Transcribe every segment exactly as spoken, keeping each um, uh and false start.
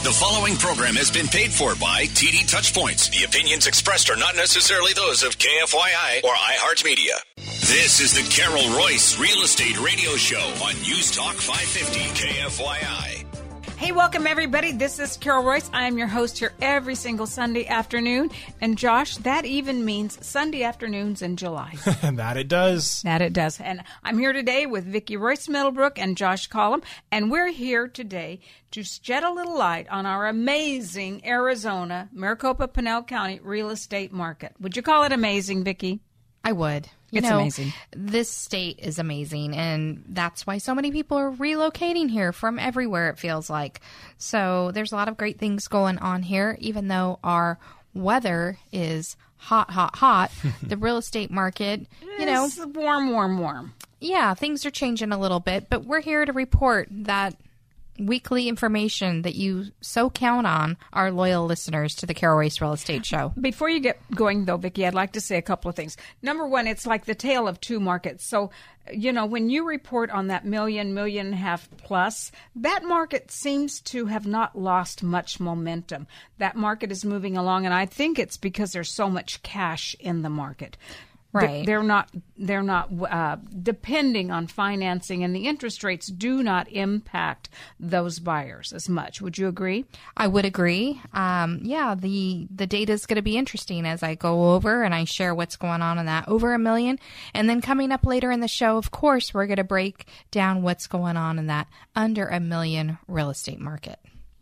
The following program has been paid for by T D Touchpoints. The opinions expressed are not necessarily those of K F Y I or iHeartMedia. This is the Carol Royce Real Estate Radio Show on News Talk five fifty K F Y I. Hey, welcome everybody. This is Carol Royce. I am your host here every single Sunday afternoon. And Josh, that even means Sunday afternoons in July. That it does. That it does. And I'm here today with Vicki Royce Middlebrook and Josh Collum. And we're here today to shed a little light on our amazing Arizona, Maricopa, Pinal County real estate market. Would you call it amazing, Vicki? I would. You It's know, amazing. This state is amazing, and that's why so many people are relocating here from everywhere, it feels like. So there's a lot of great things going on here, even though our weather is hot, hot, hot. The real estate market, you know. It's warm, warm, warm. Yeah, things are changing a little bit, but we're here to report that weekly information that you so count on, our loyal listeners to the Carol Royce Real Estate Show. Before you get going, though, Vicki, I'd like to say a couple of things. Number one, it's like the tale of two markets. So, you know, when you report on that million, million and a half plus, that market seems to have not lost much momentum. That market is moving along, and I think it's because there's so much cash in the market. Right. They're not they're not uh, depending on financing, and the interest rates do not impact those buyers as much. Would you agree? I would agree. Um, yeah, the the data is going to be interesting as I go over and I share what's going on in that over a million. And then coming up later in the show, of course, we're going to break down what's going on in that under a million real estate market.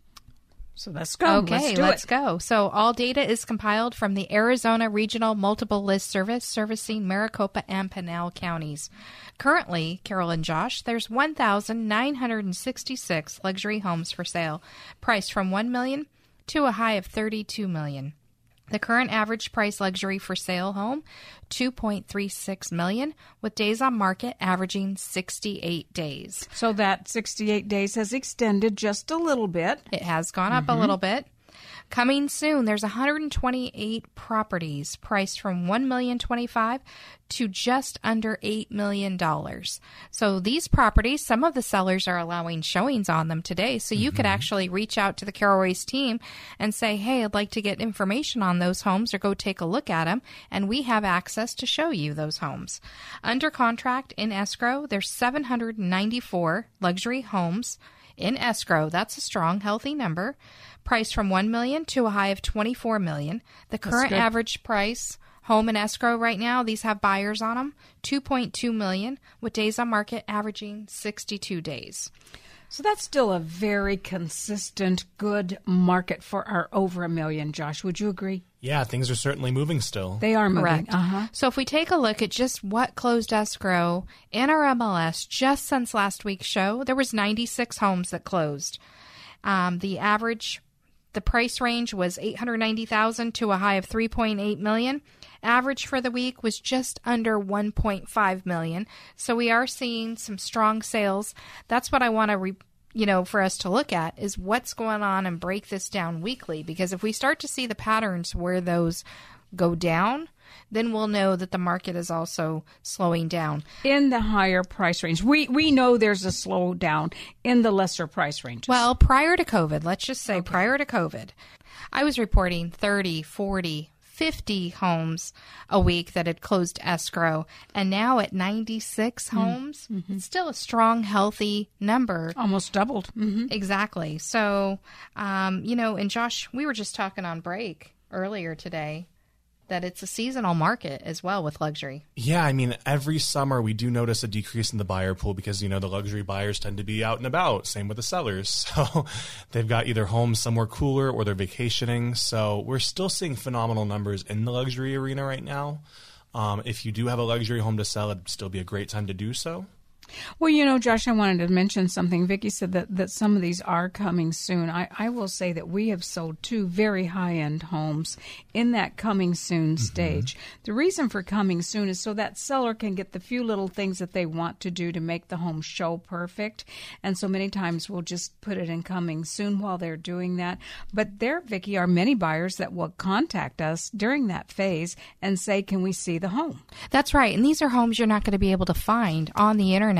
So let's go. Okay, let's, do let's it. go. So all data is compiled from the Arizona Regional Multiple List Service servicing Maricopa and Pinal counties. Currently, Carol and Josh, there's one thousand nine hundred sixty-six luxury homes for sale, priced from one million dollars to a high of thirty-two million dollars. The current average price luxury for sale home, two point three six million dollars, with days on market averaging sixty-eight days. So that sixty-eight days has extended just a little bit. It has gone up mm-hmm. a little bit. Coming soon, there's one hundred twenty-eight properties priced from one million twenty-five thousand dollars to just under eight million dollars. So these properties, some of the sellers are allowing showings on them today. So you mm-hmm. could actually reach out to the Carol Royce team and say, hey, I'd like to get information on those homes or go take a look at them. And we have access to show you those homes. Under contract in escrow, there's seven hundred ninety-four luxury homes in escrow. That's a strong, healthy number. Priced from one million dollars to a high of twenty-four million dollars. The current average price home in escrow right now, these have buyers on them, two point two million dollars, with days on market averaging sixty-two days. So that's still a very consistent, good market for our over a million, Josh. Would you agree? Yeah, things are certainly moving still. They are moving. Correct. Uh-huh. So if we take a look at just what closed escrow in our M L S just since last week's show, there was ninety-six homes that closed. Um, the average, the price range was eight hundred ninety thousand dollars to a high of three point eight million dollars. Average for the week was just under one point five million dollars. So we are seeing some strong sales. That's what I want to re- you know, for us to look at is what's going on and break this down weekly. Because if we start to see the patterns where those go down, then we'll know that the market is also slowing down. In the higher price range. We we know there's a slowdown in the lesser price ranges. Well, prior to COVID, let's just say okay. prior to COVID, I was reporting thirty, forty, fifty homes a week that had closed escrow, and now at ninety-six mm-hmm. homes, mm-hmm. it's still a strong, healthy number. Almost doubled. Mm-hmm. Exactly. So, um, you know, and Josh, we were just talking on break earlier today that it's a seasonal market as well with luxury. Yeah, I mean, every summer we do notice a decrease in the buyer pool because, you know, the luxury buyers tend to be out and about. Same with the sellers. So they've got either homes somewhere cooler or they're vacationing. So we're still seeing phenomenal numbers in the luxury arena right now. Um, if you do have a luxury home to sell, it'd still be a great time to do so. Well, you know, Josh, I wanted to mention something. Vicki said that, that some of these are coming soon. I, I will say that we have sold two very high-end homes in that coming soon mm-hmm. stage. The reason for coming soon is so that seller can get the few little things that they want to do to make the home show perfect. And so many times we'll just put it in coming soon while they're doing that. But there, Vicki, are many buyers that will contact us during that phase and say, can we see the home? That's right. And these are homes you're not going to be able to find on the internet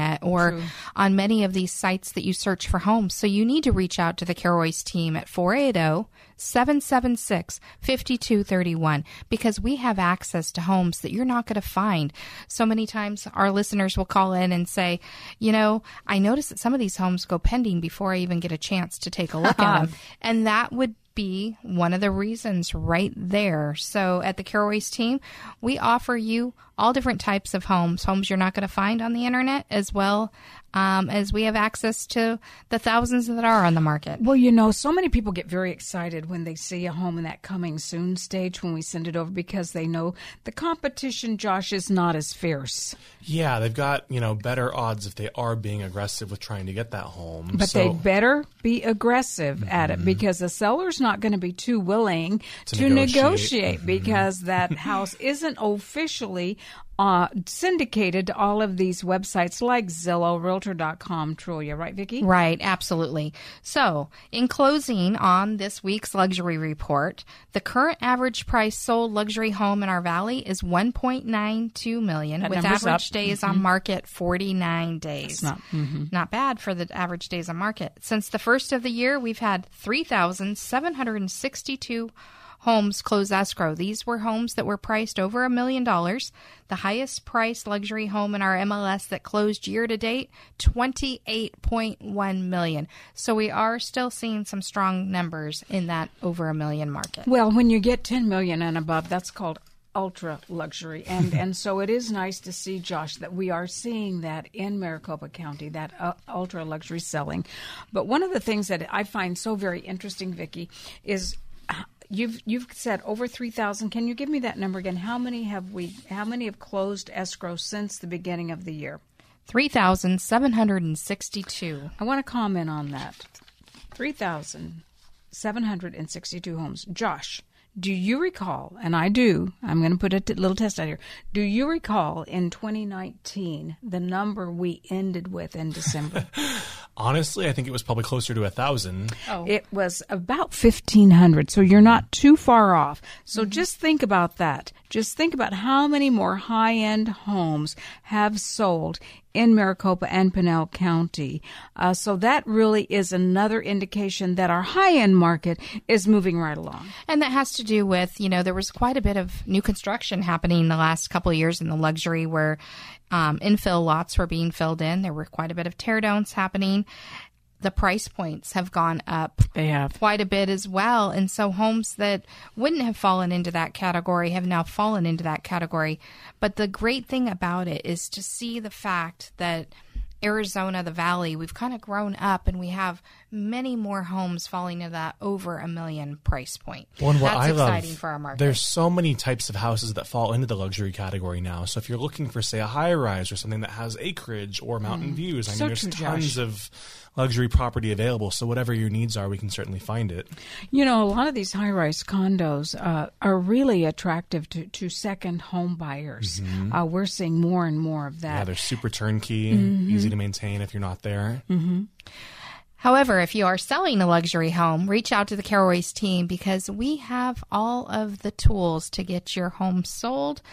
internet or True. on many of these sites that you search for homes. So you need to reach out to the Carol Royce team at four eight zero, seven seven six, five two three one because we have access to homes that you're not going to find. So many times our listeners will call in and say, you know, I noticed that some of these homes go pending before I even get a chance to take a look at them. And that would be one of the reasons right there. So at the Carol Royce team, we offer you all different types of homes, homes you're not going to find on the internet, as well um, as we have access to the thousands that are on the market. Well, you know, so many people get very excited when they see a home in that coming soon stage when we send it over because they know the competition, Josh, is not as fierce. Yeah, they've got, you know, better odds if they are being aggressive with trying to get that home. But so, they better be aggressive mm-hmm. at it because the seller's not going to be too willing to, to negotiate, negotiate mm-hmm. because that house isn't officially uh, syndicated to all of these websites like Zillow, Realtor dot com, Trulia. Right, Vicki? Right, absolutely. So, in closing on this week's luxury report, the current average price sold luxury home in our valley is one point nine two million dollars, That with number's average up. days mm-hmm. on market forty-nine days. That's not, mm-hmm. Not bad for the average days on market. Since the first of the year, we've had three thousand seven hundred sixty-two homes close escrow. These were homes that were priced over a million dollars. The highest priced luxury home in our M L S that closed year to date, twenty-eight point one million dollars. So we are still seeing some strong numbers in that over a million market. Well, when you get ten million dollars and above, that's called ultra luxury. And and so it is nice to see, Josh, that we are seeing that in Maricopa County, that uh, ultra luxury selling. But one of the things that I find so very interesting, Vicki, is You've you've said over three thousand. Can you give me that number again? How many have we? How many have closed escrow since the beginning of the year? three thousand seven hundred sixty-two. I want to comment on that. three thousand seven hundred sixty-two homes. Josh, do you recall, and I do, I'm going to put a t- little test out here. Do you recall in twenty nineteen the number we ended with in December? Honestly, I think it was probably closer to a thousand. Oh. It was about fifteen hundred, so you're not too far off. So mm-hmm. just think about that. Just think about how many more high-end homes have sold in Maricopa and Pinal County. Uh, so that really is another indication that our high-end market is moving right along. And that has to do with, you know, there was quite a bit of new construction happening the last couple of years in the luxury where um, infill lots were being filled in. There were quite a bit of teardowns happening. The price points have gone up they have. quite a bit as well. And so homes that wouldn't have fallen into that category have now fallen into that category. But the great thing about it is to see the fact that Arizona, the Valley, we've kind of grown up and we have many more homes falling into that over a million price point. Well, and what That's I exciting love, for our market. There's so many types of houses that fall into the luxury category now. So if you're looking for, say, a high-rise or something that has acreage or mountain mm. views, I so mean, there's true, tons Josh. of luxury property available. So whatever your needs are, we can certainly find it. You know, a lot of these high-rise condos uh, are really attractive to, to second home buyers. Mm-hmm. Uh, we're seeing more and more of that. Yeah, they're super turnkey, mm-hmm. easy to maintain if you're not there. Mm-hmm. However, if you are selling a luxury home, reach out to the Carol Royce team because we have all of the tools to get your home sold.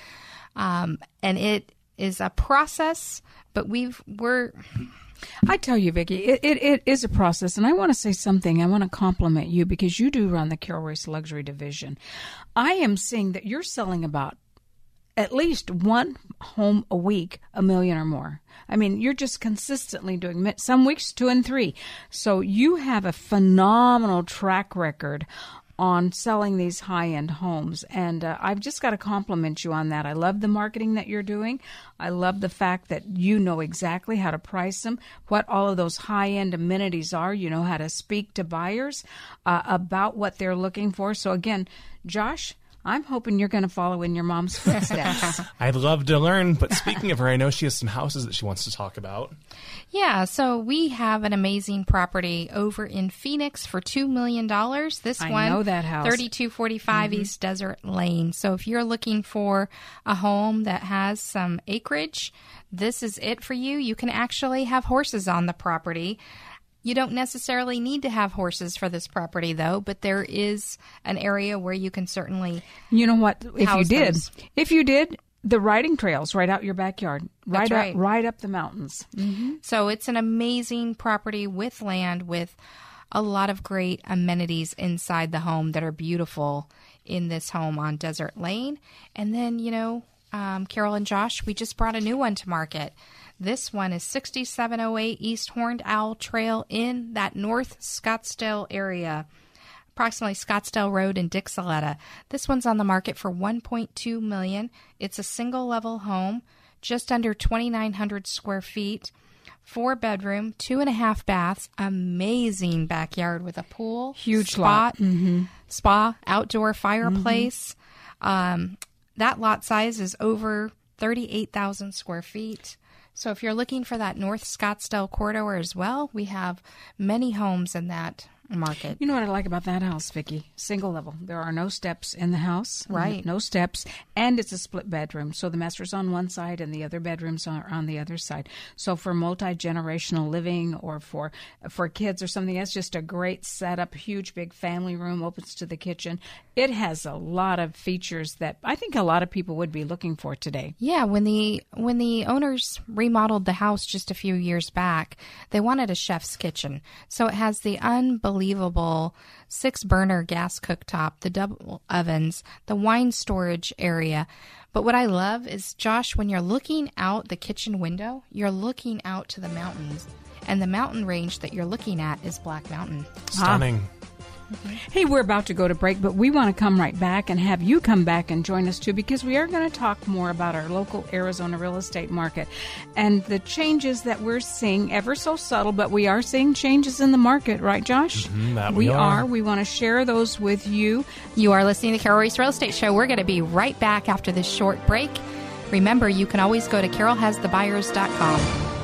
Um, and it is a process, but we've, we're... I tell you, Vicki, it, it, it is a process, and I want to say something. I want to compliment you because you do run the Carol Royce Luxury Division. I am seeing that you're selling about at least one home a week, a million or more. I mean, you're just consistently doing some weeks two and three. So you have a phenomenal track record on selling these high-end homes. And uh, I've just got to compliment you on that. I love the marketing that you're doing. I love the fact that you know exactly how to price them, what all of those high-end amenities are. You know how to speak to buyers uh, about what they're looking for. So again, Josh, I'm hoping you're going to follow in your mom's footsteps. I'd love to learn, but speaking of her, I know she has some houses that she wants to talk about. Yeah, so we have an amazing property over in Phoenix for two million dollars. This I one, know that house. thirty-two forty-five mm-hmm. East Desert Lane. So if you're looking for a home that has some acreage, this is it for you. You can actually have horses on the property. You don't necessarily need to have horses for this property, though, but there is an area where you can certainly You know what? If you did, those. if you did, the riding trails right out your backyard, right That's right. up, right up the mountains. Mm-hmm. So it's an amazing property with land, with a lot of great amenities inside the home that are beautiful in this home on Desert Lane. And then, you know, um, Carol and Josh, we just brought a new one to market. This one is sixty-seven oh eight East Horned Owl Trail in that North Scottsdale area, approximately Scottsdale Road in Dixaletta. This one's on the market for one point two million dollars. It's a single-level home, just under twenty-nine hundred square feet, four bedroom, two and a half baths, amazing backyard with a pool, huge spot, lot, mm-hmm. spa, outdoor fireplace. Mm-hmm. Um, that lot size is over thirty-eight thousand square feet. So if you're looking for that North Scottsdale corridor as well, we have many homes in that market. You know what I like about that house, Vicki? Single level. There are no steps in the house. Right. No steps. And it's a split bedroom. So the master's on one side and the other bedrooms are on the other side. So for multi-generational living or for for kids or something, that's just a great setup. Huge, big family room, opens to the kitchen. It has a lot of features that I think a lot of people would be looking for today. Yeah, when the when the owners remodeled the house just a few years back, they wanted a chef's kitchen. So it has the unbelievable Unbelievable six burner gas cooktop, the double ovens, the wine storage area. But what I love is, Josh, when you're looking out the kitchen window, you're looking out to the mountains, and the mountain range that you're looking at is Black Mountain. Stunning. Ah. Mm-hmm. Hey, we're about to go to break, but we want to come right back and have you come back and join us too, because we are going to talk more about our local Arizona real estate market and the changes that we're seeing, ever so subtle, but we are seeing changes in the market, right, Josh? Mm-hmm, that we, we are. are. We want to share those with you. You are listening to Carol Royce Real Estate Show. We're going to be right back after this short break. Remember, you can always go to carol has the buyers dot com.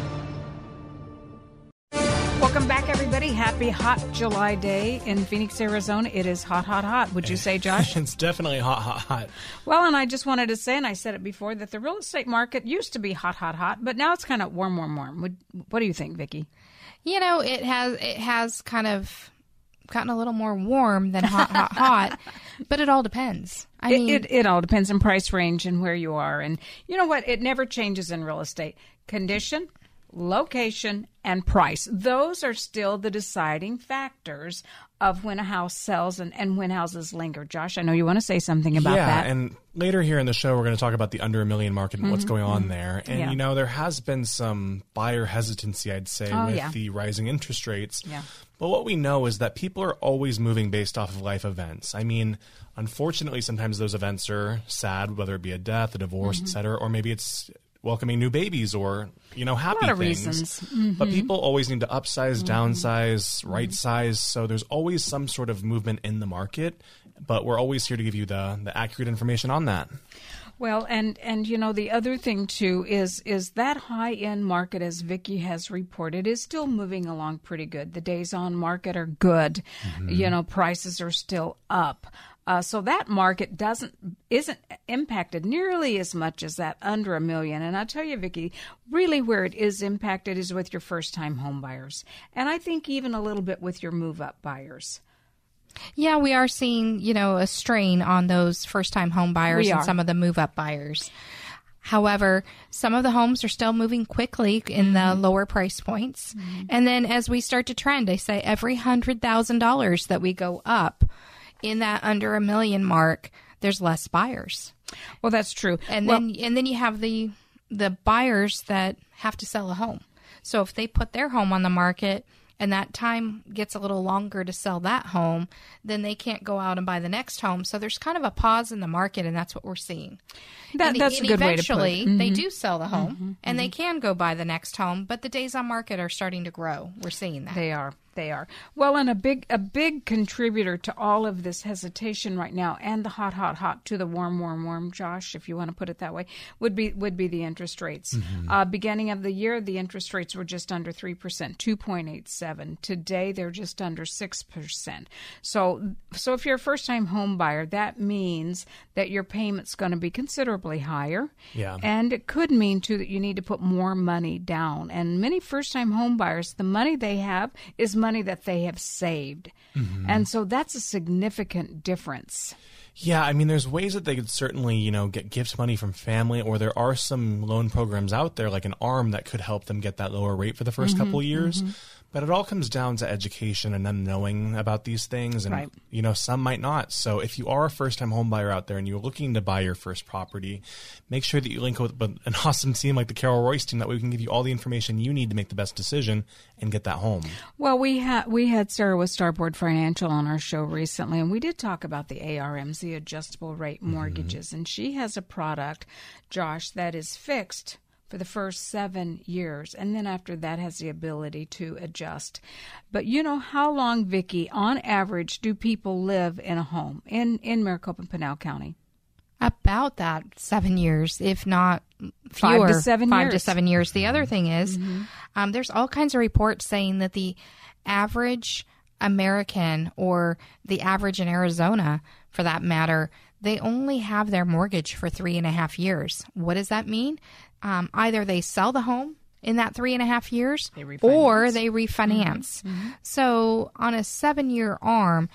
Welcome back, everybody. Happy hot July day in Phoenix, Arizona. It is hot, hot, hot. Would you say, Josh? It's definitely hot, hot, hot. Well, and I just wanted to say, and I said it before, that the real estate market used to be hot, hot, hot, but now it's kind of warm, warm, warm. Would, what do you think, Vicki? You know, it has it has kind of gotten a little more warm than hot, hot, hot, but it all depends. I it, mean, it, it all depends on price range and where you are. And you know what? It never changes in real estate. Condition, location, and price. Those are still the deciding factors of when a house sells and, and when houses linger. Josh, I know you want to say something about yeah, that. Yeah, and later here in the show, we're going to talk about the under a million market and mm-hmm. what's going on mm-hmm. there. And, yeah. you know, there has been some buyer hesitancy, I'd say, oh, with yeah. the rising interest rates. Yeah. But what we know is that people are always moving based off of life events. I mean, unfortunately, sometimes those events are sad, whether it be a death, a divorce, mm-hmm. et cetera, or maybe it's welcoming new babies or, you know, happy a lot of things. Reasons. Mm-hmm. But people always need to upsize, mm-hmm. downsize, right mm-hmm. size. So there's always some sort of movement in the market. But we're always here to give you the, the accurate information on that. Well, and, and you know, the other thing, too, is is that high-end market, as Vicki has reported, is still moving along pretty good. The days on market are good. Mm-hmm. You know, prices are still up. Uh, so that market doesn't isn't impacted nearly as much as that under a million. And I tell you, Vicki, really where it is impacted is with your first-time home buyers. And I think even a little bit with your move-up buyers. Yeah, we are seeing, you know, a strain on those first-time home buyers We and are. some of the move-up buyers. However, some of the homes are still moving quickly in the mm-hmm. lower price points. Mm-hmm. And then as we start to trend, I say every one hundred thousand dollars that we go up in that under a million mark, there's less buyers. Well, that's true. And well, then and then you have the the buyers that have to sell a home. So if they put their home on the market and that time gets a little longer to sell that home, then they can't go out and buy the next home. So there's kind of a pause in the market, and that's what we're seeing. That, and, that's and a good way to put it. Eventually, Mm-hmm. they do sell the home, mm-hmm. and mm-hmm. they can go buy the next home, but the days on market are starting to grow. We're seeing that. They are. They are. Well, and a big a big contributor to all of this hesitation right now, and the hot, hot, hot to the warm, warm, warm, Josh, if you want to put it that way, would be would be the interest rates. Mm-hmm. Uh, beginning of the year, the interest rates were just under three percent, two point eight seven. Today, they're just under six percent. So, so if you're a first-time home buyer, that means that your payment's going to be considerably higher. Yeah. And it could mean, too, that you need to put more money down. And many first-time home buyers, the money they have is money that they have saved. Mm-hmm. And so that's a significant difference. Yeah, I mean, there's ways that they could certainly, you know, get gift money from family, or there are some loan programs out there, like an ARM, that could help them get that lower rate for the first mm-hmm, couple of years. Mm-hmm. But it all comes down to education and them knowing about these things. And, right. you know, some might not. So if you are a first-time home buyer out there and you're looking to buy your first property, make sure that you link with an awesome team like the Carol Royce team. That way we can give you all the information you need to make the best decision and get that home. Well, we, ha- we had Sarah with Starboard Financial on our show recently, and we did talk about the A R Ms, the adjustable rate mortgages. Mm-hmm. And she has a product, Josh, that is fixed for the first seven years, and then after that has the ability to adjust. But you know, how long, Vicki, on average, do people live in a home in, in Maricopa and Pinal County? About that seven years, if not five fewer, to seven five years. to seven years. The other thing is, mm-hmm. um, there's all kinds of reports saying that the average American, or the average in Arizona, for that matter, they only have their mortgage for three and a half years. What does that mean? Um, either they sell the home in that three and a half years, they or they refinance. Mm-hmm. Mm-hmm. So on a seven-year ARM,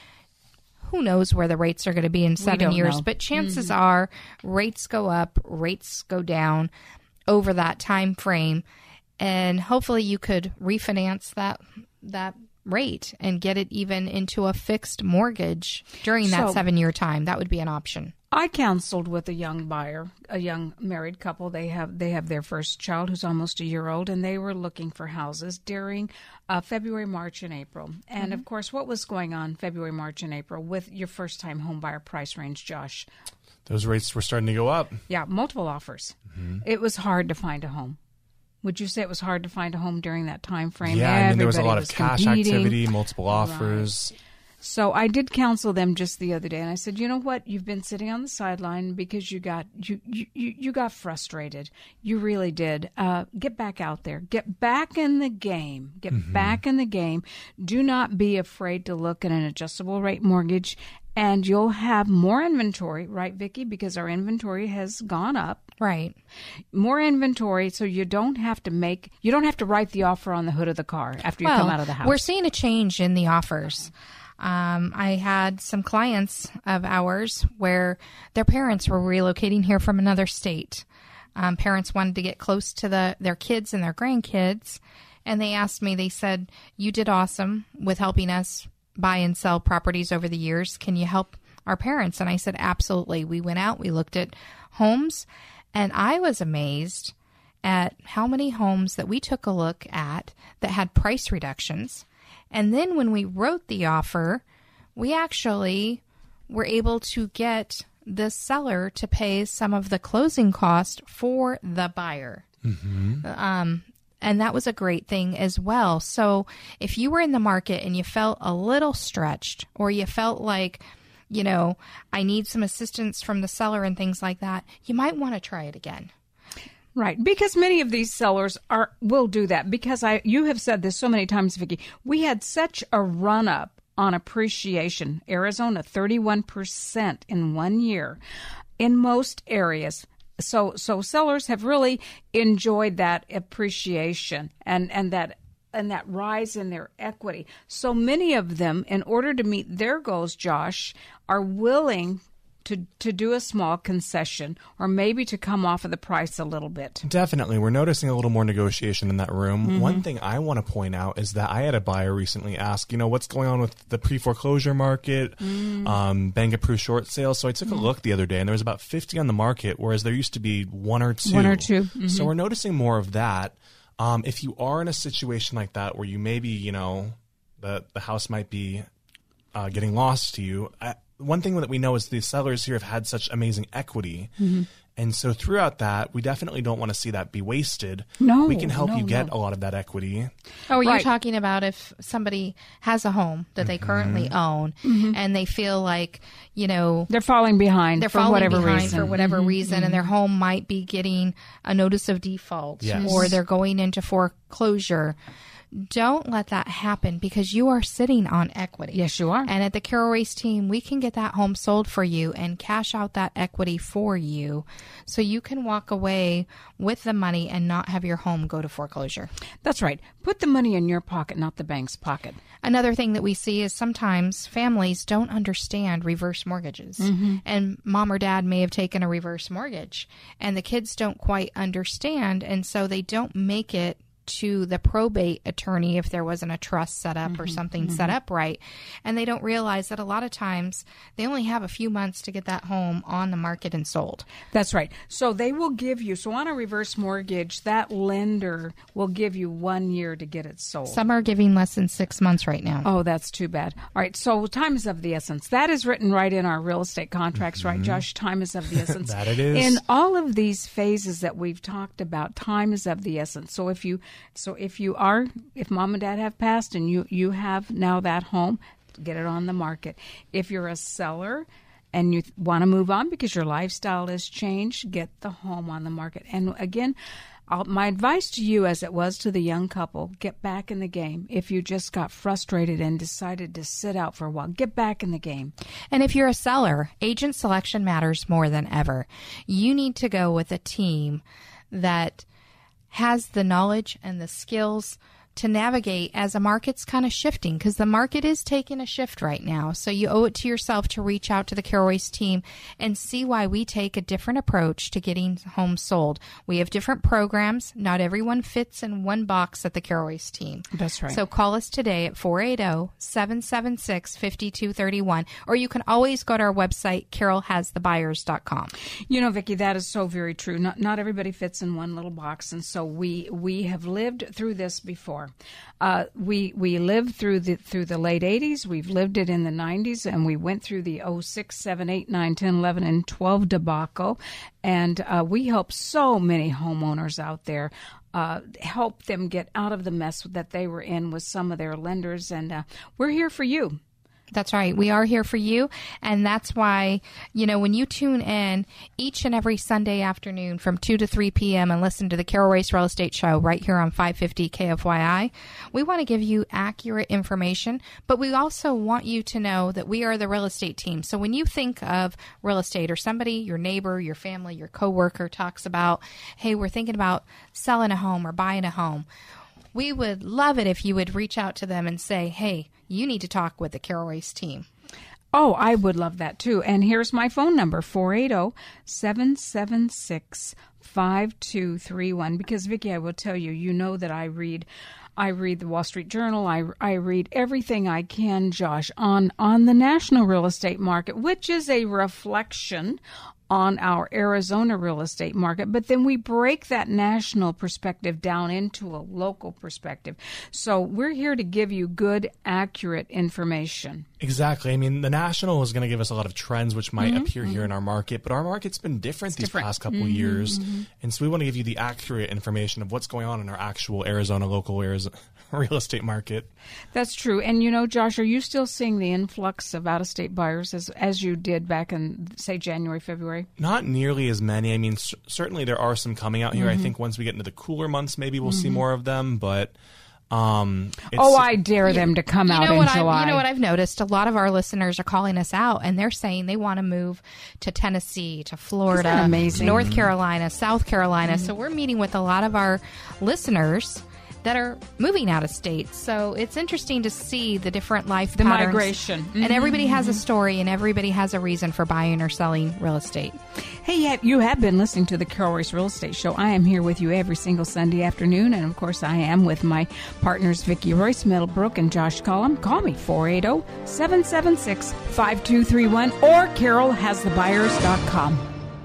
who knows where the rates are going to be in seven years, know. But chances mm-hmm. are rates go up, rates go down over that time frame, and hopefully you could refinance that that rate and get it even into a fixed mortgage during that so, seven-year time. That would be an option. I counseled with a young buyer, a young married couple. They have they have their first child, who's almost a year old, and they were looking for houses during uh, February, March, and April. And mm-hmm. of course, what was going on February, March, and April with your first-time home buyer price range, Josh? Those rates were starting to go up. Yeah, multiple offers. Mm-hmm. It was hard to find a home. Would you say it was hard to find a home during that time frame? Yeah, I mean, there was a lot was of cash competing. activity, multiple offers. Right. So I did counsel them just the other day, and I said, you know what? You've been sitting on the sideline because you got you you, you got frustrated. You really did. Uh, get back out there. Get back in the game. Get mm-hmm. back in the game. Do not be afraid to look at an adjustable rate mortgage, and you'll have more inventory, right, Vicki? Because our inventory has gone up. Right. More inventory, so you don't have to make, you don't have to write the offer on the hood of the car after you well, come out of the house. We're seeing a change in the offers. Um, I had some clients of ours where their parents were relocating here from another state. Um, parents wanted to get close to the their kids and their grandkids, and they asked me, they said, you did awesome with helping us buy and sell properties over the years. Can you help our parents? And I said, absolutely. We went out, we looked at homes, and I was amazed at how many homes that we took a look at that had price reductions. And then when we wrote the offer, we actually were able to get the seller to pay some of the closing cost for the buyer. Mm-hmm. Um, and that was a great thing as well. So if you were in the market and you felt a little stretched, or you felt like, you know, I need some assistance from the seller and things like that, you might want to try it again. Right, because many of these sellers are will do that. Because I, you have said this so many times, Vicki. We had such a run up on appreciation. Arizona, thirty-one percent in one year, in most areas. So, so sellers have really enjoyed that appreciation and and that and that rise in their equity. So many of them, in order to meet their goals, Josh, are willing to to do a small concession, or maybe to come off of the price a little bit. Definitely. We're noticing a little more negotiation in that room. Mm-hmm. One thing I want to point out is that I had a buyer recently ask, you know, what's going on with the pre-foreclosure market, mm. um, bank-approved short sales. So I took mm. a look the other day, and there was about fifty on the market, whereas there used to be one or two. One or two. Mm-hmm. So we're noticing more of that. Um, if you are in a situation like that where you maybe, you know, the, the house might be uh, getting lost to you, I, one thing that we know is the sellers here have had such amazing equity. Mm-hmm. And so throughout that, we definitely don't want to see that be wasted. No, we can help no, you get no. a lot of that equity. Oh, you're right. talking about if somebody has a home that they mm-hmm. currently own mm-hmm. and they feel like, you know, they're falling behind they're for falling whatever behind reason. for whatever mm-hmm. reason, mm-hmm. and their home might be getting a notice of default, yes. or they're going into foreclosure. Don't let that happen because you are sitting on equity. Yes, you are. And at the Carol Royce team, we can get that home sold for you and cash out that equity for you so you can walk away with the money and not have your home go to foreclosure. That's right. Put the money in your pocket, not the bank's pocket. Another thing that we see is sometimes families don't understand reverse mortgages. Mm-hmm. And mom or dad may have taken a reverse mortgage and the kids don't quite understand. And so they don't make it to the probate attorney if there wasn't a trust set up mm-hmm, or something mm-hmm. set up right. And they don't realize that a lot of times they only have a few months to get that home on the market and sold. That's right. So they will give you, so on a reverse mortgage, that lender will give you one year to get it sold. Some are giving less than six months right now. Oh, that's too bad. All right. So time is of the essence. That is written right in our real estate contracts, mm-hmm. right, Josh? Time is of the essence. That it is. In all of these phases that we've talked about, time is of the essence. So if you So if you are, if mom and dad have passed and you, you have now that home, get it on the market. If you're a seller and you want to move on because your lifestyle has changed, get the home on the market. And again, I'll, my advice to you, as it was to the young couple, get back in the game. If you just got frustrated and decided to sit out for a while, get back in the game. And if you're a seller, agent selection matters more than ever. You need to go with a team that has the knowledge and the skills to navigate as the market's kind of shifting, because the market is taking a shift right now. So you owe it to yourself to reach out to the Carol Royce team and see why we take a different approach to getting homes sold. We have different programs. Not everyone fits in one box at the Carol Royce team. That's right. So call us today at four eight zero, seven seven six, five two three one, or you can always go to our website, carol has the buyers dot com. You know, Vicki, that is so very true. Not not everybody fits in one little box, and so we we have lived through this before. Uh, we we lived through the through the late eighties. We've lived it in the nineties, and we went through the oh six, seven, eight, nine, ten, eleven, and twelve debacle. And uh, we help so many homeowners out there. Uh, help them get out of the mess that they were in with some of their lenders, and uh, we're here for you. That's right. We are here for you. And that's why, you know, when you tune in each and every Sunday afternoon from two to three p.m. and listen to the Carol Royce Real Estate Show right here on five fifty K F Y I, we want to give you accurate information, but we also want you to know that we are the real estate team. So when you think of real estate, or somebody, your neighbor, your family, your coworker talks about, hey, we're thinking about selling a home or buying a home, we would love it if you would reach out to them and say, hey, you need to talk with the Carol Royce team. Oh, I would love that too. And here's my phone number, four eight zero, seven seven six, five two three one. Because, Vicki, I will tell you, you know that I read I read the Wall Street Journal. I, I read everything I can, Josh, on, on the national real estate market, which is a reflection on our Arizona real estate market, but then we break that national perspective down into a local perspective. So we're here to give you good, accurate information. Exactly. I mean, the national is going to give us a lot of trends which might mm-hmm. appear mm-hmm. here in our market, but our market's been different it's these different. past couple mm-hmm. of years. Mm-hmm. And so we want to give you the accurate information of what's going on in our actual Arizona local Arizona real estate market. That's true. And you know, Josh, are you still seeing the influx of out-of-state buyers as as you did back in, say, January, February? Not nearly as many. I mean, c- certainly there are some coming out here. Mm-hmm. I think once we get into the cooler months, maybe we'll mm-hmm. see more of them, but Um, oh, I dare you, them to come you out know in what July. I, you know what I've noticed? A lot of our listeners are calling us out, and they're saying they want to move to Tennessee, to Florida, amazing? North mm-hmm. Carolina, South Carolina. Mm-hmm. So we're meeting with a lot of our listeners that are moving out of state. So it's interesting to see the different life the patterns. migration. Mm-hmm. And everybody has a story, and everybody has a reason for buying or selling real estate. Hey, you have been listening to the Carol Royce Real Estate Show. I am here with you every single Sunday afternoon, and of course I am with my partners Vicki Royce Middlebrook and Josh Cullum. Call me four eight zero, seven seven six, five two three one or carol has the buyers dot com.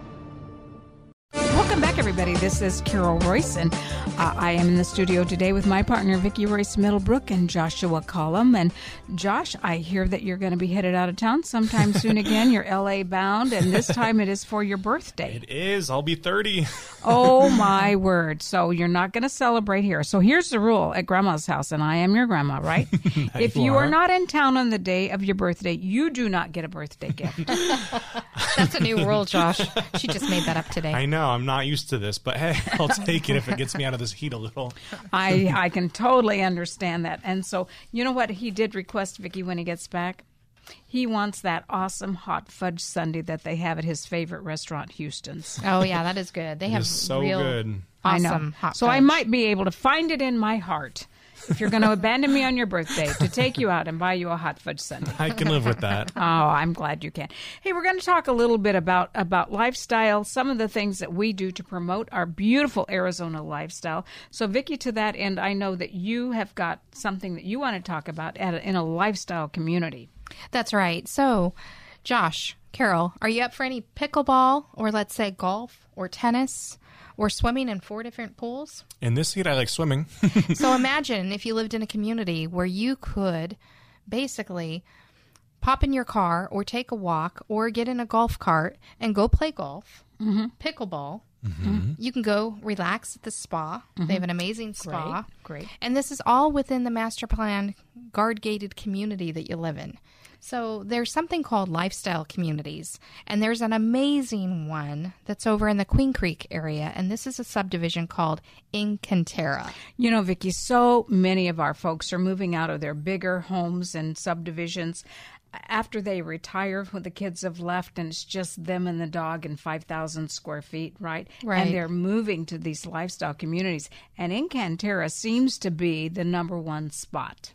Welcome back, everybody. This is Carol Royce, and uh, I am in the studio today with my partner, Vicki Royce Middlebrook and Joshua Cullum. And Josh, I hear that you're going to be headed out of town sometime soon again. You're L A bound, and this time it is for your birthday. It is. I'll be thirty. Oh, my word. So you're not going to celebrate here. So here's the rule at Grandma's house, and I am your grandma, right? If you are. are not in town on the day of your birthday, you do not get a birthday gift. That's a new rule, Josh. She just made that up today. I know. I'm not used to this, but hey, I'll take it if it gets me out of this heat a little. I I can totally understand that. And so, you know what he did request, Vicki, when he gets back? He wants that awesome hot fudge sundae that they have at his favorite restaurant, Houston's. Oh, yeah, that is good. They It have is so real good. awesome I know. hot So fudge. I might be able to find it in my heart, if you're going to abandon me on your birthday, to take you out and buy you a hot fudge sundae. I can live with that. Oh, I'm glad you can. Hey, we're going to talk a little bit about, about lifestyle, some of the things that we do to promote our beautiful Arizona lifestyle. So, Vicki, to that end, I know that you have got something that you want to talk about at a, in a lifestyle community. That's right. So, Josh, Carol, are you up for any pickleball or let's say golf or tennis or swimming in four different pools? In this heat, I like swimming. So imagine if you lived in a community where you could basically pop in your car or take a walk or get in a golf cart and go play golf, mm-hmm. pickleball. Mm-hmm. You can go relax at the spa. Mm-hmm. They have an amazing spa. Great, great. And this is all within the master plan guard-gated community that you live in. So there's something called lifestyle communities, and there's an amazing one that's over in the Queen Creek area, and this is a subdivision called Encantera. You know, Vicki, so many of our folks are moving out of their bigger homes and subdivisions after they retire, when the kids have left and it's just them and the dog in five thousand square feet, right? Right. And they're moving to these lifestyle communities. And Encantera seems to be the number one spot.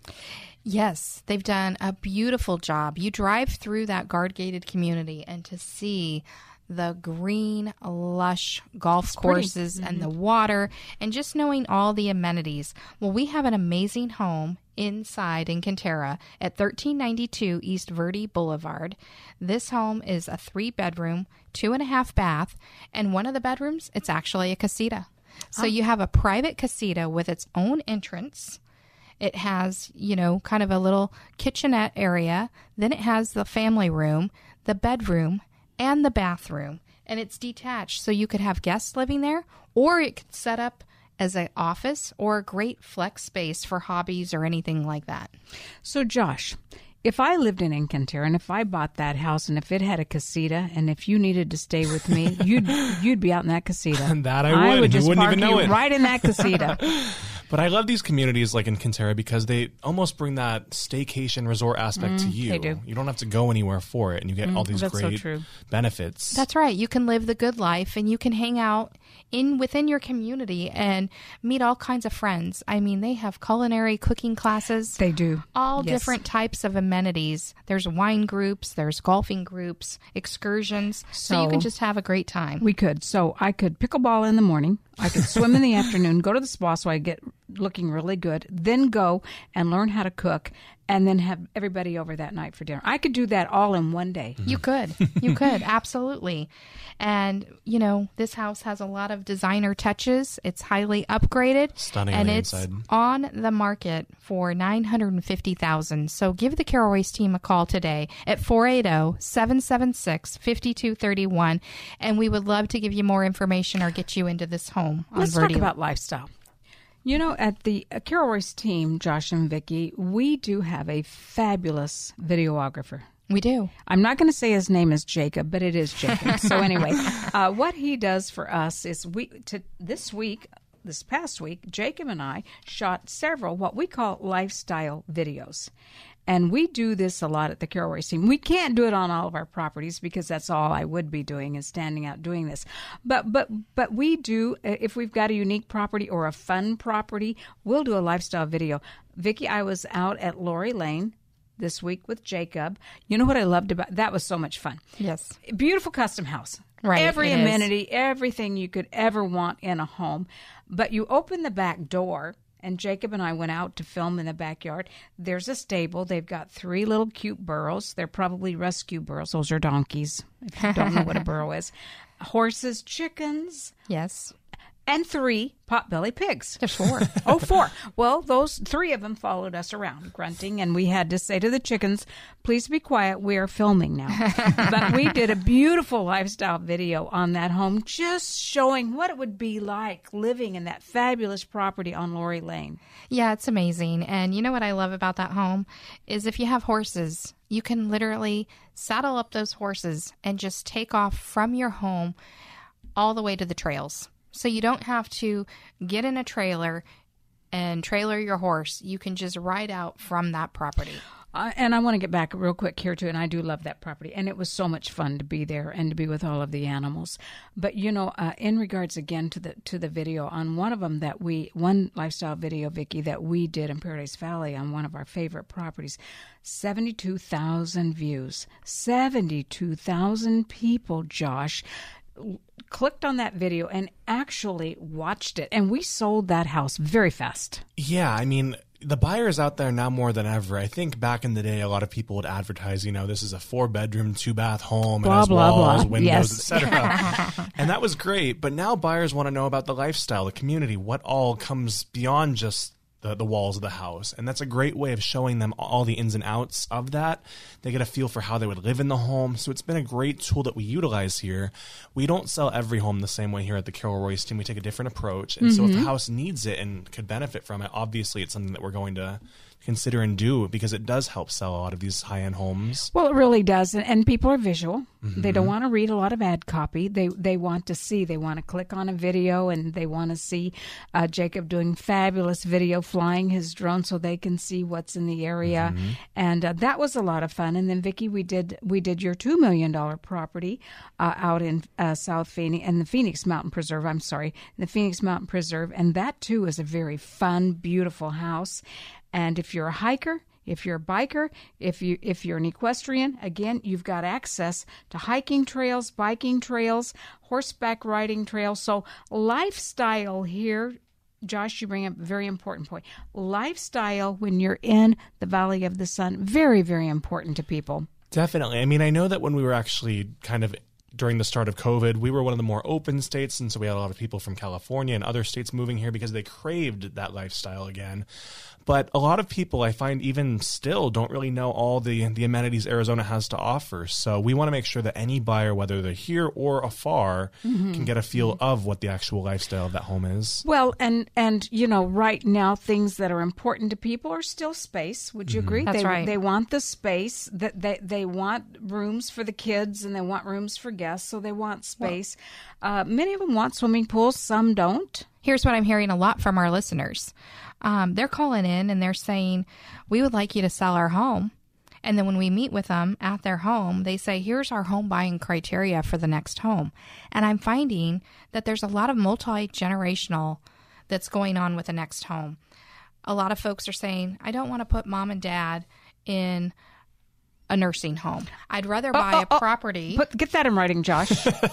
Yes, they've done a beautiful job. You drive through that guard-gated community and to see the green, lush golf It's courses pretty. and the water and just knowing all the amenities. Well, we have an amazing home inside Encantera at thirteen ninety-two East Verde Boulevard. This home is a three-bedroom, two and a half bath, and one of the bedrooms, it's actually a casita. So Oh. you have a private casita with its own entrance. It has, you know, kind of a little kitchenette area. Then it has the family room, the bedroom, and the bathroom. And it's detached, so you could have guests living there, or it could set up as an office or a great flex space for hobbies or anything like that. So, Josh, if I lived in Encantera and if I bought that house and if it had a casita and if you needed to stay with me, you'd you'd be out in that casita. That I would. I would You just wouldn't park even know you it. right in that casita. But I love these communities like in Encantera because they almost bring that staycation resort aspect to you. they do. You don't have to go anywhere for it, and you get all these that's so great true. benefits. That's right. You can live the good life and you can hang out in within your community and meet all kinds of friends. I mean, they have culinary cooking classes. They do. All Yes. different types of amenities. There's wine groups, there's golfing groups, excursions. So, you So- can just have a great time. We could. So I could pickleball in the morning. I could swim in the afternoon, go to the spa so I get looking really good, then go and learn how to cook, and then have everybody over that night for dinner. I could do that all in one day. You could. You could. Absolutely. And, you know, this house has a lot of designer touches. It's highly upgraded. Stunning on And the it's inside. on the market for nine hundred fifty thousand dollars. So give the Carol Royce team a call today at four eight zero, seven seven six, five two three one. And we would love to give you more information or get you into this home on Let's Verde. talk about lifestyle. You know, at the uh, Carol Royce team, Josh and Vicki, we do have a fabulous videographer. We do. I'm not going to say his name is Jacob, but it is Jacob. So anyway, uh, what he does for us is we to this week, this past week, Jacob and I shot several what we call lifestyle videos. And we do this a lot at the Carol Royce team. We can't do it on all of our properties because that's all I would be doing is standing out doing this. But but but we do, if we've got a unique property or a fun property, we'll do a lifestyle video. Vicki, I was out at Lori Lane this week with Jacob. You know what I loved about that was so much fun. Yes. Beautiful custom house. Right, Every it is. amenity, everything you could ever want in a home. But you open the back door, and Jacob and I went out to film in the backyard. There's a stable. They've got three little cute burros. They're probably rescue burros. Those are donkeys, if you don't know what a burro is. Horses, chickens, Yes. and three potbelly pigs. There's four. Oh, four. Well, those three of them followed us around, grunting, and we had to say to the chickens, please be quiet. We are filming now. But we did a beautiful lifestyle video on that home, just showing what it would be like living in that fabulous property on Lori Lane. Yeah, it's amazing. And you know what I love about that home is if you have horses, you can literally saddle up those horses and just take off from your home all the way to the trails. So you don't have to get in a trailer and trailer your horse. You can just ride out from that property. Uh, and I want to get back real quick here, too, and I do love that property. And it was so much fun to be there and to be with all of the animals. But, you know, uh, in regards, again, to the to the video, on one of them that we, one lifestyle video, Vicki, that we did in Paradise Valley on one of our favorite properties, seventy-two thousand views. seventy-two thousand people, Josh, clicked on that video and actually watched it. And we sold that house very fast. Yeah, I mean, the buyers out there now more than ever. I think back in the day, a lot of people would advertise, you know, this is a four-bedroom, two-bath home, blah, and has blah, walls, blah. windows, Yes. et cetera. And that was great. But now buyers want to know about the lifestyle, the community, what all comes beyond just the, the walls of the house. And that's a great way of showing them all the ins and outs of that. They get a feel for how they would live in the home. So it's been a great tool that we utilize here. We don't sell every home the same way here at the Carol Royce team. We take a different approach. And mm-hmm. so if the house needs it and could benefit from it, obviously it's something that we're going to consider and do, because it does help sell a lot of these high-end homes. Well, it really does. And, and people are visual. Mm-hmm. They don't want to read a lot of ad copy. They they want to see. They want to click on a video, and they want to see uh, Jacob doing fabulous video, flying his drone so they can see what's in the area. Mm-hmm. And uh, that was a lot of fun. And then, Vicki, we did we did your two million dollars property uh, out in uh, South Phoenix, and the Phoenix Mountain Preserve, I'm sorry, the Phoenix Mountain Preserve. And that, too, is a very fun, beautiful house. And if you're a hiker, if you're a biker, if you if you're an equestrian, again, you've got access to hiking trails, biking trails, horseback riding trails. So lifestyle here, Josh, you bring up a very important point. Lifestyle when you're in the Valley of the Sun, very, very important to people. Definitely. I mean, I know that when we were actually kind of during the start of COVID, we were one of the more open states, and so we had a lot of people from California and other states moving here because they craved that lifestyle again. But a lot of people, I find, even still don't really know all the, the amenities Arizona has to offer. So we want to make sure that any buyer, whether they're here or afar, mm-hmm. can get a feel mm-hmm. of what the actual lifestyle of that home is. Well, and, and you know, right now, things that are important to people are still space. Would you mm-hmm. agree? That's they, right. They want the space. That they, they want rooms for the kids, and they want rooms for guests, so they want space. Well, uh, many of them want swimming pools. Some don't. Here's what I'm hearing a lot from our listeners. Um, they're calling in and they're saying, we would like you to sell our home. And then when we meet with them at their home, they say, here's our home buying criteria for the next home. And I'm finding that there's a lot of multi-generational that's going on with the next home. A lot of folks are saying, I don't want to put mom and dad in a nursing home. I'd rather buy oh, oh, a property. Oh, put, get that in writing, Josh.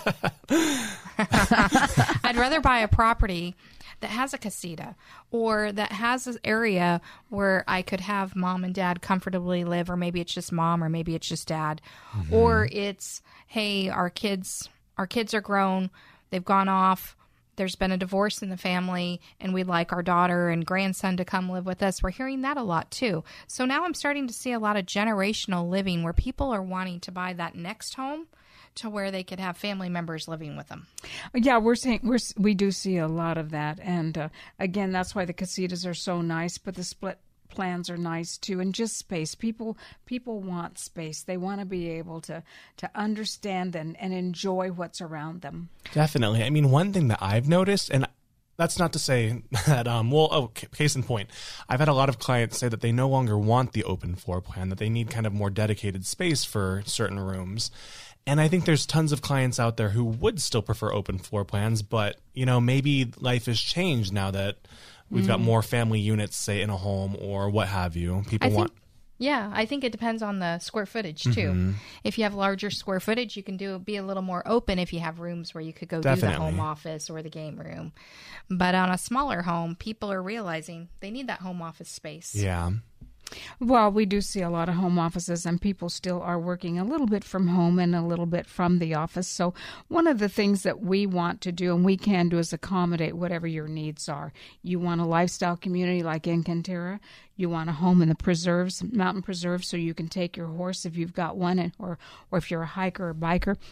I'd rather buy a property that has a casita, or that has an area where I could have mom and dad comfortably live, or maybe it's just mom, or maybe it's just dad, mm-hmm. or it's, hey, our kids, our kids are grown, they've gone off, there's been a divorce in the family, and we'd like our daughter and grandson to come live with us. We're hearing that a lot too. So now I'm starting to see a lot of generational living where people are wanting to buy that next home to where they could have family members living with them. Yeah, we're saying we're we do see a lot of that, and uh, again, that's why the casitas are so nice. But the split plans are nice too, and just space. People people want space. They want to be able to to understand and, and enjoy what's around them. Definitely. I mean, one thing that I've noticed, and that's not to say that, um, well, oh, case in point, I've had a lot of clients say that they no longer want the open floor plan, that they need kind of more dedicated space for certain rooms. And I think there's tons of clients out there who would still prefer open floor plans, but, you know, maybe life has changed now that we've mm. got more family units, say, in a home or what have you. People I want... Think, yeah, I think it depends on the square footage, too. Mm-hmm. If you have larger square footage, you can do be a little more open if you have rooms where you could go Definitely. do the home office or the game room. But on a smaller home, people are realizing they need that home office space. Yeah. Well, we do see a lot of home offices, and people still are working a little bit from home and a little bit from the office. So one of the things that we want to do and we can do is accommodate whatever your needs are. You want a lifestyle community like in Cantera. You want a home in the preserves, mountain preserves, so you can take your horse if you've got one, and, or, or if you're a hiker or biker.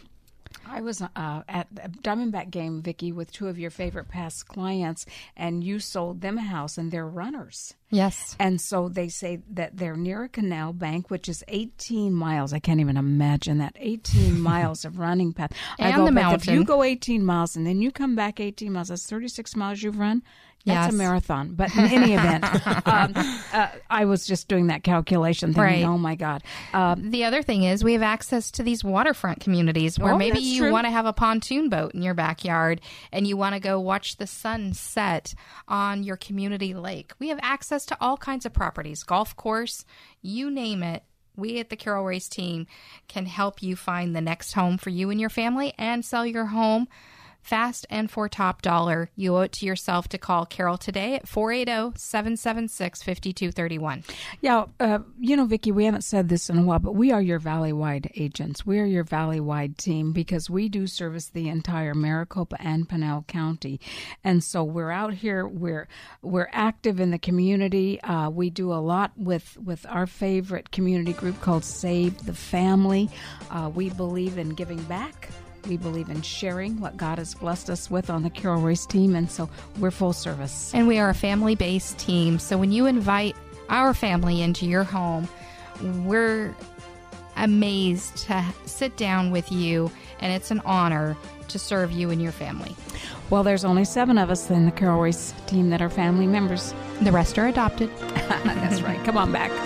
I was uh, at a Diamondback game, Vicki, with two of your favorite past clients, and you sold them a house, and they're runners. Yes. And so they say that they're near a canal bank, which is eighteen miles. I can't even imagine that. eighteen miles of running path. And I go, the but mountain. if you go eighteen miles and then you come back eighteen miles, that's thirty-six miles you've run. That's Yes. a marathon. But in any event, um, uh, I was just doing that calculation thinking, Right. oh, my God. Um, The other thing is we have access to these waterfront communities where Oh, maybe that's you true. want to have a pontoon boat in your backyard and you want to go watch the sun set on your community lake. We have access to all kinds of properties, golf course, you name it. We at the Carol Royce team can help you find the next home for you and your family and sell your home fast and for top dollar. You owe it to yourself to call Carol today at four eight zero, seven seven six, five two three one. Yeah, uh, you know, Vicki, we haven't said this in a while, but we are your Valley-wide agents. We are your Valley-wide team because we do service the entire Maricopa and Pinal County. And so we're out here, we're we're active in the community. Uh, we do a lot with, with our favorite community group called Save the Family. Uh, we believe in giving back. We believe in sharing what God has blessed us with on the Carol Royce team, and so we're full service. And we are a family-based team. So when you invite our family into your home, we're amazed to sit down with you, and it's an honor to serve you and your family. Well, there's only seven of us in the Carol Royce team that are family members. The rest are adopted. That's right. Come on back.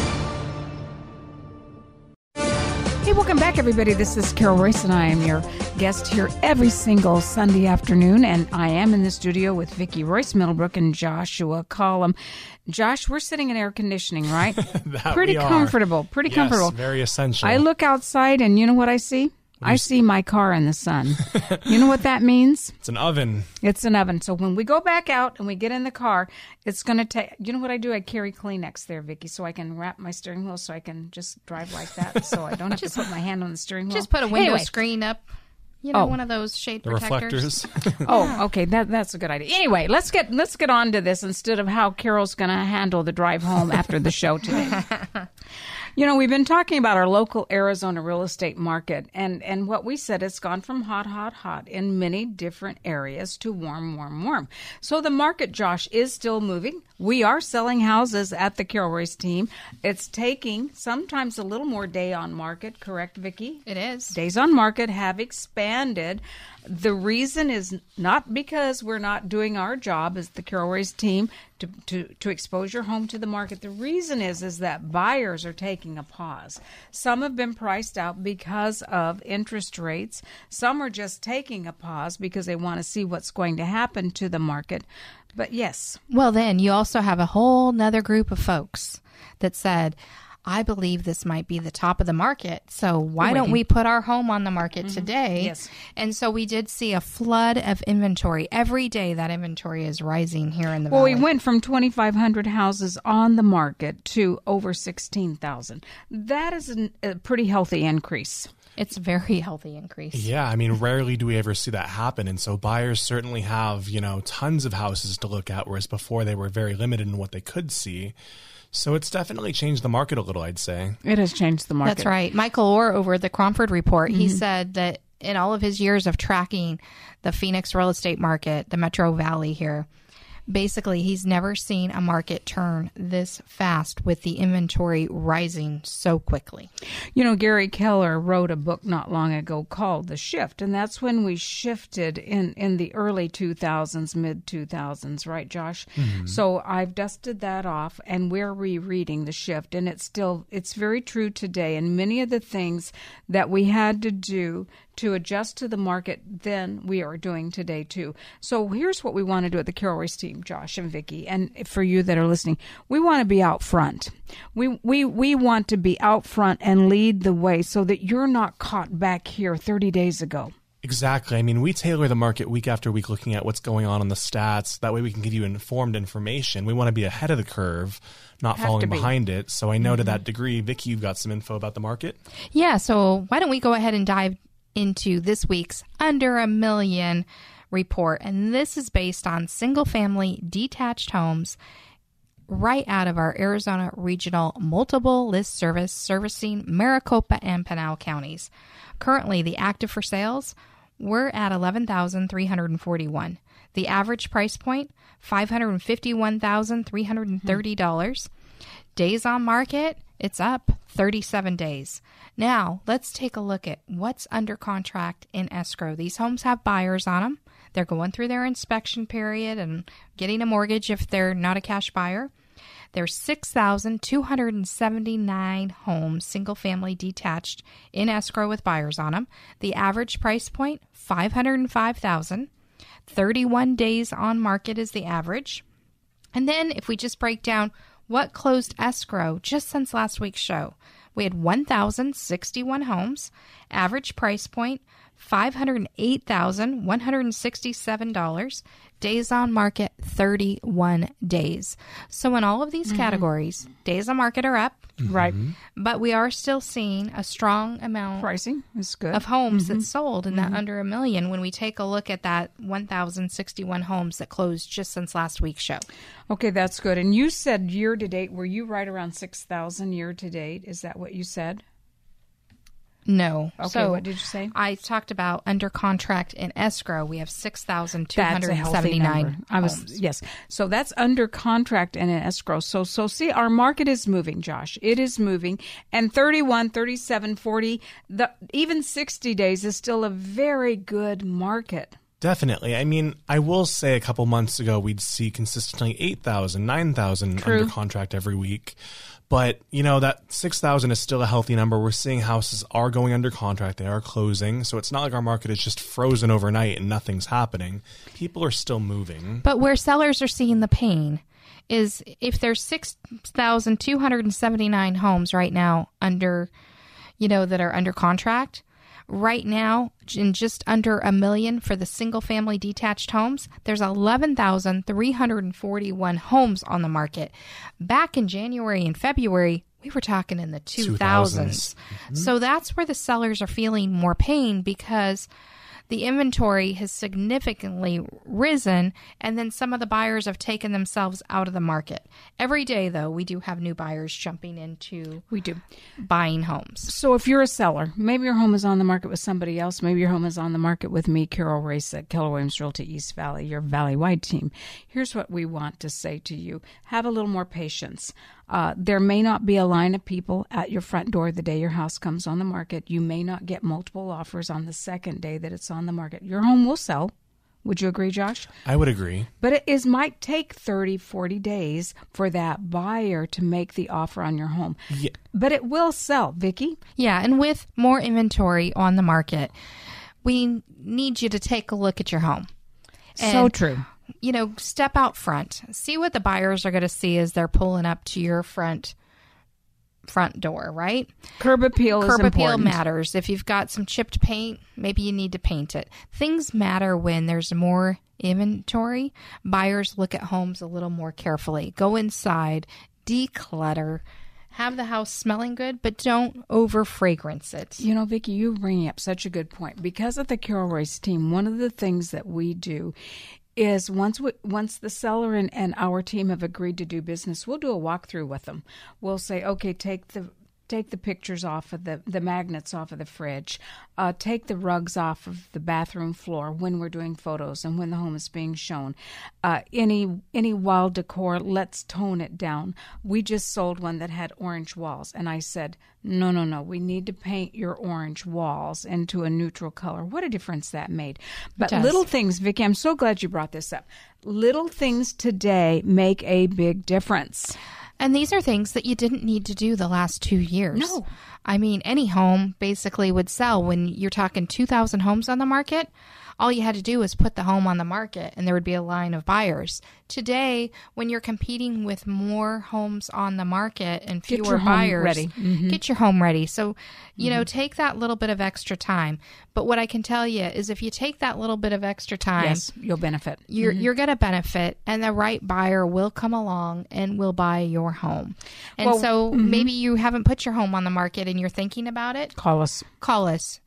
Hey, welcome back, everybody. This is Carol Royce, and I am your guest here every single Sunday afternoon, and I am in the studio with Vicki Royce Middlebrook and Joshua Collum. Josh, we're sitting in air conditioning, right? That pretty we are. comfortable. Pretty Yes, comfortable. very essential. I look outside, and you know what I see? I see my car in the sun. You know what that means? It's an oven. It's an oven. So when we go back out and we get in the car, it's going to take, you know what I do? I carry Kleenex there, Vicki, so I can wrap my steering wheel so I can just drive like that. So I don't have to put my hand on the steering wheel. Just put a window Anyway. screen up. You know, Oh. one of those shade The protectors. reflectors. Oh, okay. That that's a good idea. Anyway, let's get let's get on to this instead of how Carol's going to handle the drive home after the show today. You know, we've been talking about our local Arizona real estate market, and, and what we said, it's gone from hot, hot, hot in many different areas to warm, warm, warm. So the market, Josh, is still moving. We are selling houses at the Carol Royce team. It's taking sometimes a little more day on market, correct, Vicki? It is. Days on market have expanded. The reason is not because we're not doing our job as the Carol Royce team to, to, to expose your home to the market. The reason is is that buyers are taking a pause. Some have been priced out because of interest rates. Some are just taking a pause because they want to see what's going to happen to the market. But yes. Well, then you also have a whole nother group of folks that said, I believe this might be the top of the market. So why We're don't waiting. we put our home on the market today? Yes. And so we did see a flood of inventory. Every day that inventory is rising here in the Well, valley. we went from twenty-five hundred houses on the market to over sixteen thousand. That is an, a pretty healthy increase. It's a very healthy increase. Yeah, I mean, rarely do we ever see that happen. And so buyers certainly have, you know, tons of houses to look at, whereas before they were very limited in what they could see. So it's definitely changed the market a little, I'd say. It has changed the market. That's right. Michael Orr over at the Cromford Report, he said that in all of his years of tracking the Phoenix real estate market, the Metro Valley here, basically he's never seen a market turn this fast with the inventory rising so quickly. You know, Gary Keller wrote a book not long ago called The Shift, and that's when we shifted in, in the early two thousands, mid two thousands, right, Josh? Mm-hmm. So I've dusted that off, and we're rereading The Shift, and it's still, it's very true today, and many of the things that we had to do to adjust to the market then we are doing today too. So here's what we want to do at the Carol Royce team, Josh and Vicki, and for you that are listening, we want to be out front. We we we want to be out front and lead the way so that you're not caught back here thirty days ago. Exactly. I mean, we tailor the market week after week looking at what's going on on the stats. That way we can give you informed information. We want to be ahead of the curve, not Have falling to be. behind it. So I know to that degree, Vicki, you've got some info about the market. Yeah, so why don't we go ahead and dive into this week's Under a Million report. And this is based on single-family detached homes right out of our Arizona Regional Multiple List Service servicing Maricopa and Pinal counties. Currently, the active for sales, we're at eleven thousand three hundred forty-one. The average price point, five hundred fifty-one thousand three hundred thirty dollars. Days on market, it's up thirty-seven days. Now, let's take a look at what's under contract in escrow. These homes have buyers on them. They're going through their inspection period and getting a mortgage if they're not a cash buyer. There's six thousand two hundred seventy-nine homes, single-family detached, in escrow with buyers on them. The average price point, five hundred five thousand dollars. thirty-one days on market is the average. And then if we just break down what closed escrow just since last week's show, we had one thousand sixty-one homes, average price point, five hundred eight thousand one hundred sixty-seven dollars, days on market, thirty-one days. So in all of these mm-hmm. categories, days on market are up. Mm-hmm. Right. But we are still seeing a strong amount pricing is good of homes mm-hmm. that sold in mm-hmm. that under a million when we take a look at that one thousand sixty-one homes that closed just since last week's show. Okay, that's good. And you said year to date, were you right around six thousand year to date? Is that what you said? No. Okay, so what did you say? I talked about under contract in escrow. We have six thousand two hundred seventy-nine That's a healthy number. I was homes. Yes. So that's under contract and in escrow. So so see, our market is moving, Josh. It is moving. And thirty-one, thirty-seven, forty, the even sixty days is still a very good market. Definitely. I mean, I will say a couple months ago, we'd see consistently eight thousand, nine thousand under contract every week. But, you know, that six thousand is still a healthy number. We're seeing houses are going under contract. They are closing. So it's not like our market is just frozen overnight and nothing's happening. People are still moving. But where sellers are seeing the pain is if there's six thousand two hundred seventy-nine homes right now under, you know, that are under contract. Right now, in just under a million for the single-family detached homes, there's eleven thousand three hundred forty-one homes on the market. Back in January and February, we were talking in the two thousands. Mm-hmm. So that's where the sellers are feeling more pain because the inventory has significantly risen, and then some of the buyers have taken themselves out of the market. Every day, though, we do have new buyers jumping into we do buying homes. So if you're a seller, maybe your home is on the market with somebody else, maybe your home is on the market with me, Carol Race at Keller Williams Realty East Valley, your Valley-wide team. Here's what we want to say to you. Have a little more patience. Uh, there may not be a line of people at your front door the day your house comes on the market. You may not get multiple offers on the second day that it's on the market. Your home will sell. Would you agree, Josh? I would agree. But it is might take thirty, forty days for that buyer to make the offer on your home. Yeah. But it will sell, Vicki. Yeah, and with more inventory on the market, we need you to take a look at your home. And so true. You know, step out front. See what the buyers are going to see as they're pulling up to your front front door, right? Curb appeal Curb is important. appeal matters. If you've got some chipped paint, maybe you need to paint it. Things matter when there's more inventory. Buyers look at homes a little more carefully. Go inside, declutter, have the house smelling good, but don't over fragrance it. You know, Vicki, you're bringing up such a good point. Because of the Carol Royce team, one of the things that we do is once we, once the seller and, and our team have agreed to do business, we'll do a walkthrough with them. We'll say, okay, take the take the pictures off of the, the magnets off of the fridge, uh, take the rugs off of the bathroom floor when we're doing photos and when the home is being shown. Uh, any any wall decor, let's tone it down. We just sold one that had orange walls, and I said, no, no, no, we need to paint your orange walls into a neutral color. What a difference that made. But little things, Vicki, I'm so glad you brought this up. Little things today make a big difference. And these are things that you didn't need to do the last two years. No. I mean, any home basically would sell. When you're talking two thousand homes on the market, all you had to do was put the home on the market and there would be a line of buyers. Today, when you're competing with more homes on the market and fewer get your buyers, home ready. Mm-hmm. Get your home ready. So, you mm-hmm. know, take that little bit of extra time. But what I can tell you is if you take that little bit of extra time, yes, you'll benefit. You're mm-hmm. you're going to benefit, and the right buyer will come along and will buy your home. And well, so mm-hmm. maybe you haven't put your home on the market and you're thinking about it. Call us. Call us.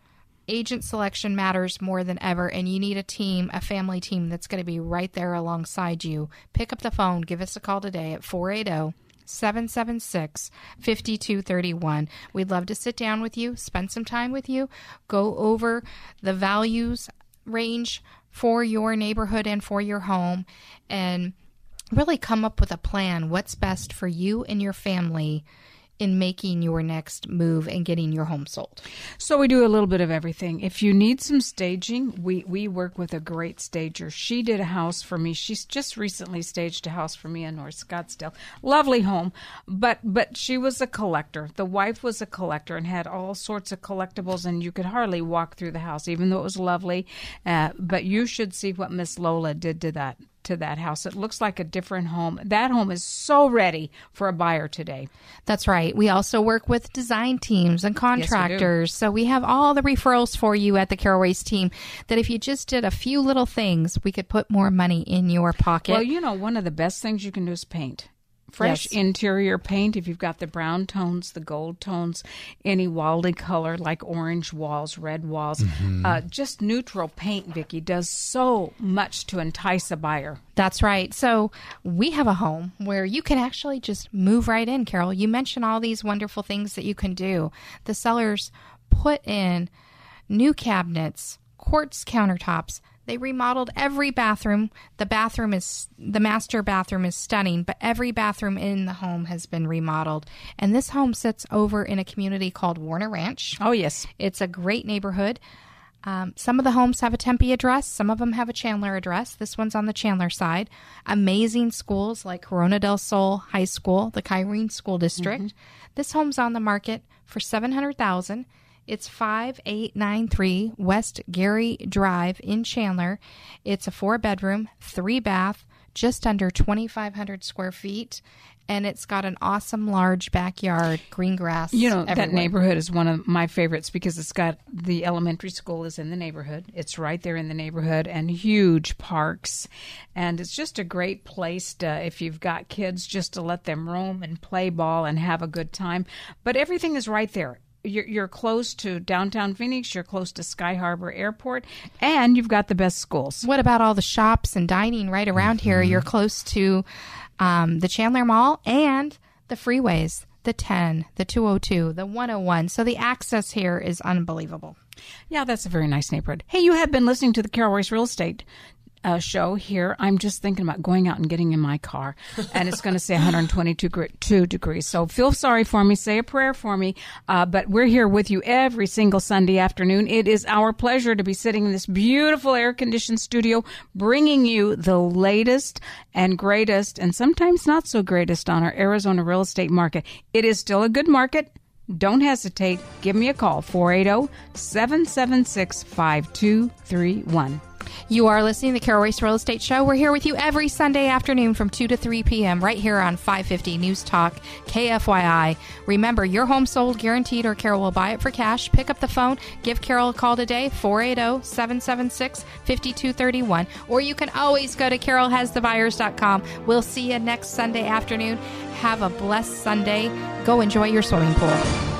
agent selection matters more than ever, and you need a team, a family team that's going to be right there alongside you. Pick up the phone. Give us a call today at four eight zero, seven seven six, five two three one. We'd love to sit down with you, spend some time with you, go over the values range for your neighborhood and for your home, and really come up with a plan. What's best for you and your family in making your next move and getting your home sold. So we do a little bit of everything. If you need some staging, we, we work with a great stager. She did a house for me. She's just recently staged a house for me in North Scottsdale. Lovely home, but but she was a collector. The wife was a collector and had all sorts of collectibles, and you could hardly walk through the house, even though it was lovely. Uh, but you should see what Miss Lola did to that. to that house. It looks like a different home. That home is so ready for a buyer today. That's right. We also work with design teams and contractors. Yes, we do. So we have all the referrals for you at the Carol Royce team that if you just did a few little things, we could put more money in your pocket. Well, you know, one of the best things you can do is paint. Fresh yes. interior paint, if you've got the brown tones, the gold tones, any wally color like orange walls, red walls. Mm-hmm. Uh, just neutral paint, Vicki, does so much to entice a buyer. That's right. So we have a home where you can actually just move right in, Carol. You mentioned all these wonderful things that you can do. The sellers put in new cabinets, quartz countertops. They remodeled every bathroom. The bathroom is, the master bathroom is stunning, but every bathroom in the home has been remodeled. And this home sits over in a community called Warner Ranch. Oh, yes. It's a great neighborhood. Um, some of the homes have a Tempe address. Some of them have a Chandler address. This one's on the Chandler side. Amazing schools like Corona del Sol High School, the Kyrene School District. Mm-hmm. This home's on the market for seven hundred thousand dollars. It's five eight nine three West Gary Drive in Chandler. It's a four-bedroom, three-bath, just under twenty-five hundred square feet, and it's got an awesome large backyard, green grass. You know, everywhere. That neighborhood is one of my favorites because it's got the elementary school is in the neighborhood. It's right there in the neighborhood, and huge parks. And it's just a great place to, if you've got kids, just to let them roam and play ball and have a good time. But everything is right there. You're, you're close to downtown Phoenix, you're close to Sky Harbor Airport, and you've got the best schools. What about all the shops and dining right around mm-hmm. here? You're close to um, the Chandler Mall and the freeways, the ten, the two oh two, the one oh one. So the access here is unbelievable. Yeah, that's a very nice neighborhood. Hey, you have been listening to the Carol Royce Real Estate Uh, show here. I'm just thinking about going out and getting in my car, and it's going to say one hundred twenty-two degrees. So feel sorry for me. Say a prayer for me. Uh, but we're here with you every single Sunday afternoon. It is our pleasure to be sitting in this beautiful air-conditioned studio, bringing you the latest and greatest, and sometimes not so greatest, on our Arizona real estate market. It is still a good market. Don't hesitate. Give me a call, four eight zero, seven seven six, five two three one. You are listening to the Carol Royce Real Estate Show. We're here with you every Sunday afternoon from two to three p.m. right here on five fifty News Talk, K F Y I. Remember, your home sold guaranteed or Carol will buy it for cash. Pick up the phone. Give Carol a call today, four eight zero, seven seven six, five two three one. Or you can always go to carol has the buyers dot com. We'll see you next Sunday afternoon. Have a blessed Sunday. Go enjoy your swimming pool.